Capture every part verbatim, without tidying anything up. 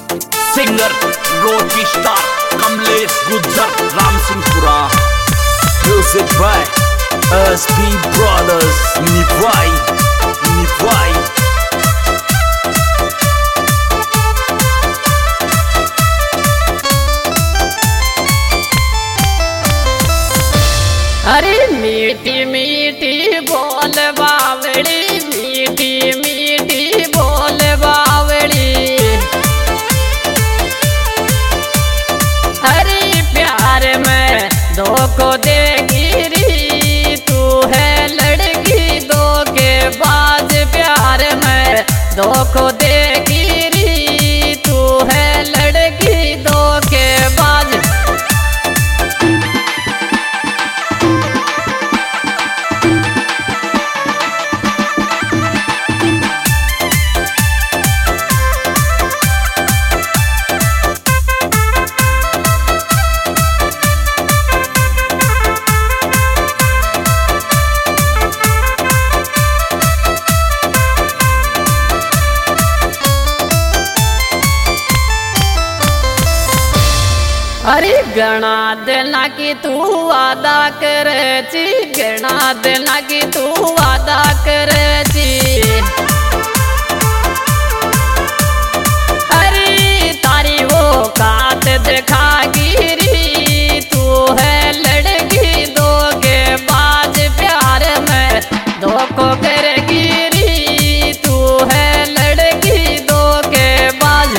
Singer Rocky star Kamlesh Gujjar Ram Singhpura. Music by S P brothers निभाई निभाई। अरे मीठी मीठी बोल बावड़ी, मीठी मीठी बोल बावड़ी। अरे प्यार में धोखो देगी री, तू है लड़की धोखेबाज। प्यार में धोखो देगी री, तू है लड़की धोखेबाज। अरे गणा देना कि तू वादा करेची, गणा देना कि तू वादा करेची। अरे तारी वो कात देखा गिरी, तू है लड़की धोखेबाज। प्यार में धोखो करेगी री, तू है लड़की धोखेबाज।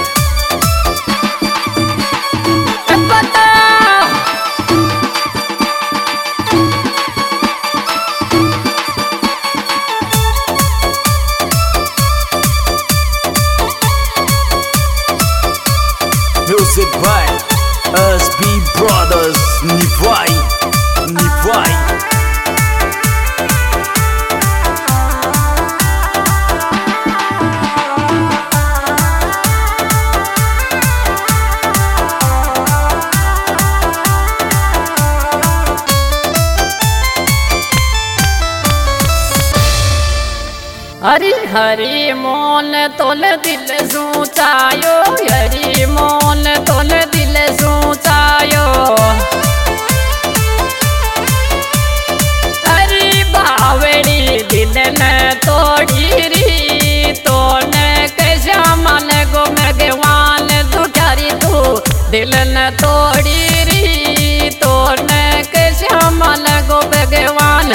Music by S P brothers निभाई निभाई। हरी हरी मोल तोल दिल सोचायो, हरी मोल तोल दिल सोचायो। हरी बावड़ी दिल ने तोड़ी री, तो ने कैसा मन गो भगवान दुखारी तू दिल ने तोड़ी री, तो ने कैसा मन गो भगवान।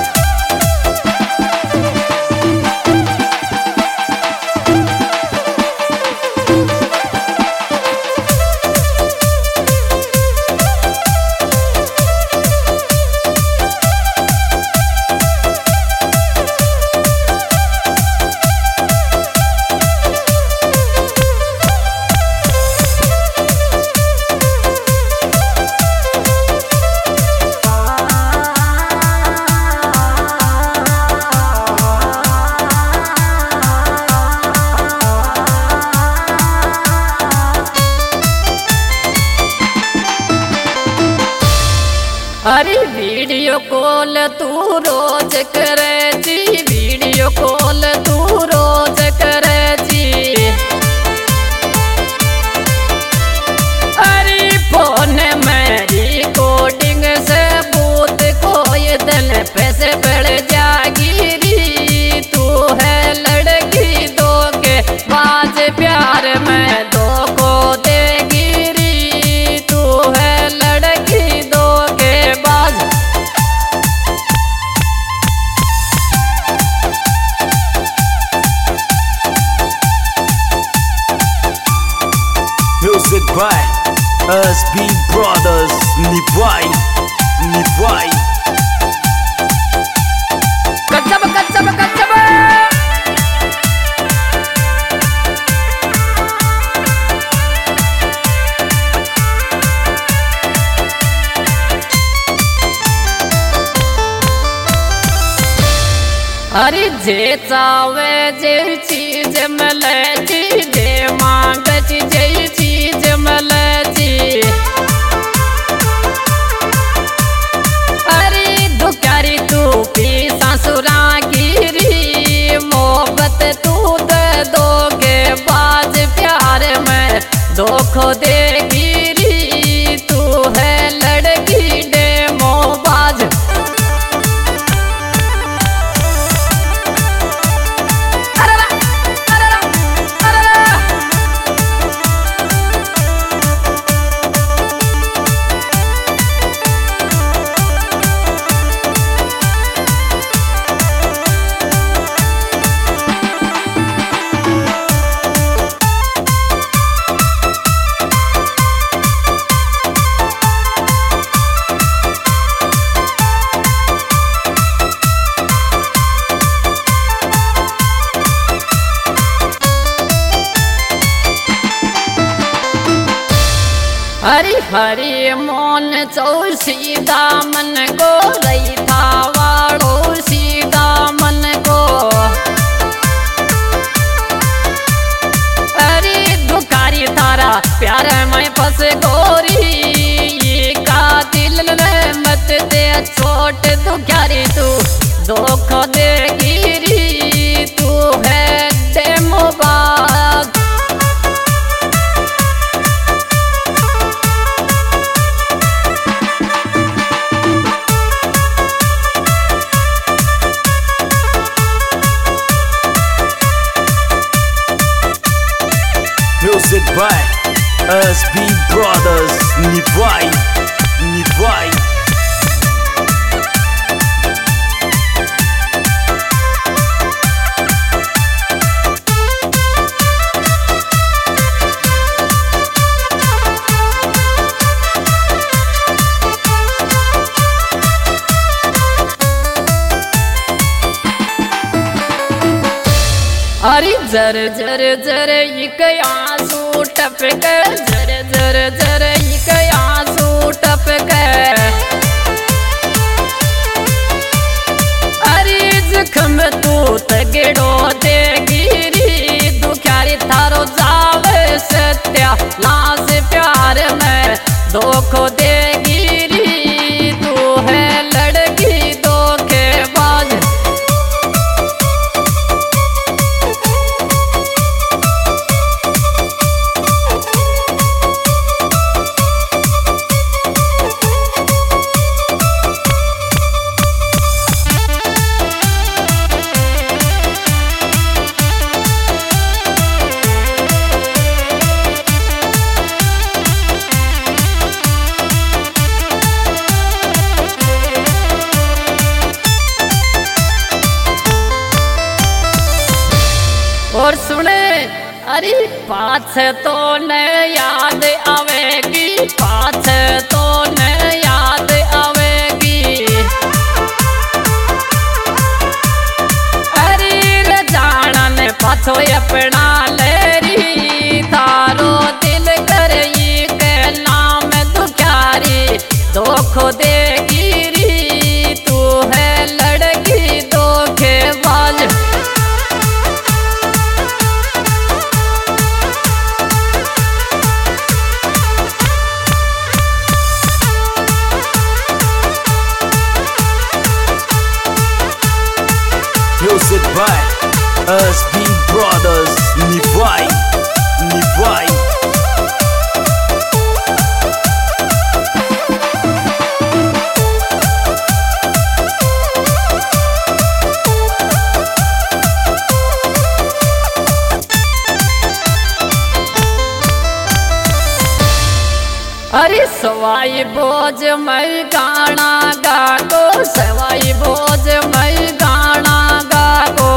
अरे वीडियो कॉल तू रोज करे जी, वीडियो कॉल तू रोज करे जी। अरे फोन में रिकॉर्डिंग से भूत कोई दिन पैसे बढ़ जागी री, तू है लड़की धोखेबाज। प्यार में धोखो देगी री, तू है लड़की धोखेबाज। Music by S P brothers निभाई निभाई। गजब गजब गजब। अरे जे चावे जे चीज मिले जी, जे मांग जी जे चीज मिले जी। अरे दुकारी तू पी ससुरा गिरी, मोहब्बत तू दे दोगे बाज। प्यार में धोखो देगी री तू है लड़की डेमोबाज। हरी हरी मोन चौसी दामन को रही था वाड़ो सी दामन को। अरे दुकारी थारा प्यार में फंस गोरी का दिल में मत दे छोट दुखारी तू धोखो देगी री तू है डेमोबाज। Music by S B Brothers. Nivai, Nivai. अरे जर जर जर इक आंसू टपक जर जर जर इक आंसू टपक। अरे जख्म तू तगड़ो देगी री दुखारी थारो जावे सत्या लाश प्यार में धोखो देगी री तू है लड़की धोखेबाज। और सुने अरे पाछ तो न याद आवेगी पाछ तो न याद आवेगी। अरे रजाना ने पाछो अपना लेरी थारो दिल करई के नाम दुखारी धोखो देगी री तू है लड़की धोखेबाज। Music by S B Brothers. Nivai, Nivai. अरे सवाई बोझ मैं गाना गागो सवाई बोझ मैं गाना गागो।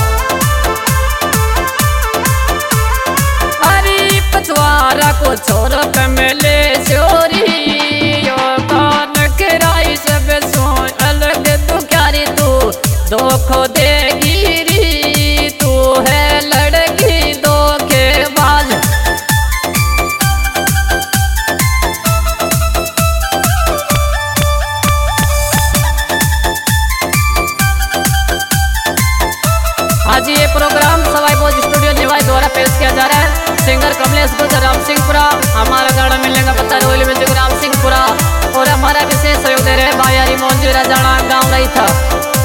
अरे पछवारा को छोरो पे मिले चोरी यो कान कराई सब सो अलग दुखारी तू धोखो देगी री तू है लड़की धोखेबाज। आज ये प्रोग्राम सवाई बोझ स्टूडियो निवाई द्वारा पेश किया जा रहा है। सिंगर कमलेश गुजर राम सिंहपुरा। हमारा गाना मिलने का पता रोहिल म्यूजिक राम सिंहपुरा। और हमारा विशेष सहयोग दे रहे भाई हरी मोहन जी राजाना गाँव रही था।